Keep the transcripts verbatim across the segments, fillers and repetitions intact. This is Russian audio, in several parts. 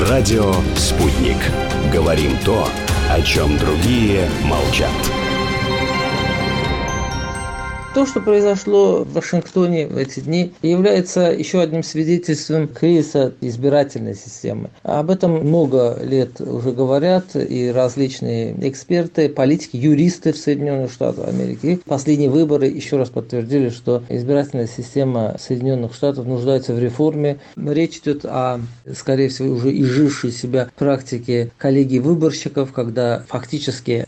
Радио «Спутник». Говорим то, о чем другие молчат. То, что произошло в Вашингтоне в эти дни, является еще одним свидетельством кризиса избирательной системы. Об этом много лет уже говорят и различные эксперты, политики, юристы в Соединенных Штатах Америки. И последние выборы еще раз подтвердили, что избирательная система Соединенных Штатов нуждается в реформе. Речь идет о, скорее всего, уже изжившей себя практике коллегии выборщиков, когда фактически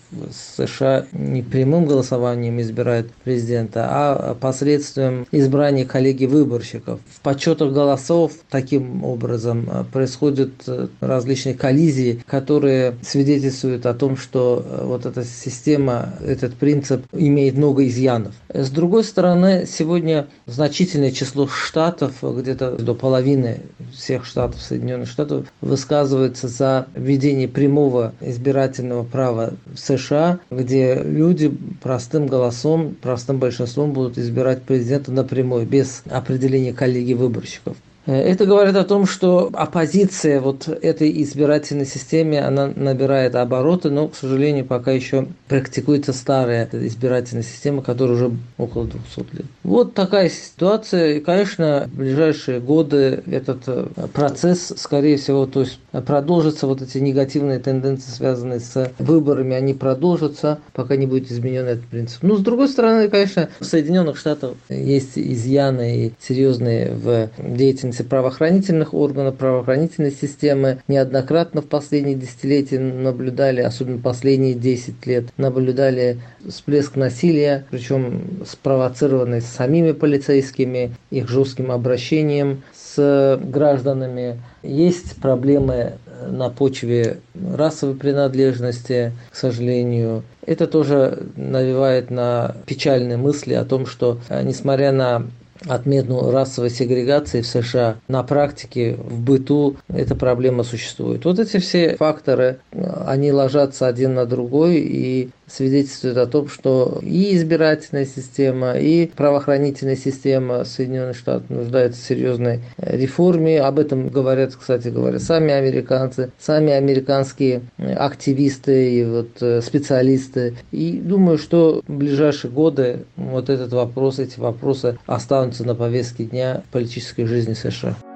США не прямым голосованием избирают президента, а посредством избрания коллегии выборщиков. В подсчетах голосов таким образом происходят различные коллизии, которые свидетельствуют о том, что вот эта система, этот принцип имеет много изъянов. С другой стороны, сегодня значительное число штатов, где-то до половины всех штатов Соединенных Штатов, высказывается за введение прямого избирательного права в США, где люди простым голосом, простым большинством будут избирать президента напрямую, без определения коллегии выборщиков. Это говорит о том, что оппозиция вот этой избирательной системе, она набирает обороты, но, к сожалению, пока еще практикуется старая избирательная система, которая уже около двухсот лет. Вот такая ситуация. И, конечно, в ближайшие годы этот процесс, скорее всего, то есть продолжится, вот эти негативные тенденции, связанные с выборами, они продолжатся, пока не будет изменен этот принцип. Но, с другой стороны, конечно, в Соединенных Штатах есть изъяны и серьезные в деятельности правоохранительных органов, правоохранительной системы. Неоднократно в последние десятилетия наблюдали, особенно последние десять лет, наблюдали всплеск насилия, причем спровоцированный самими полицейскими, их жестким обращением с гражданами. Есть проблемы на почве расовой принадлежности, к сожалению. Это тоже навевает на печальные мысли о том, что, несмотря на отмену расовой сегрегации в США, на практике, в быту эта проблема существует. Вот эти все факторы, они ложатся один на другой и свидетельствует о том, что и избирательная система, и правоохранительная система Соединенных Штатов нуждаются в серьезной реформе. Об этом говорят, кстати говоря, сами американцы, сами американские активисты и вот специалисты. И думаю, что в ближайшие годы вот этот вопрос, эти вопросы останутся на повестке дня политической жизни США.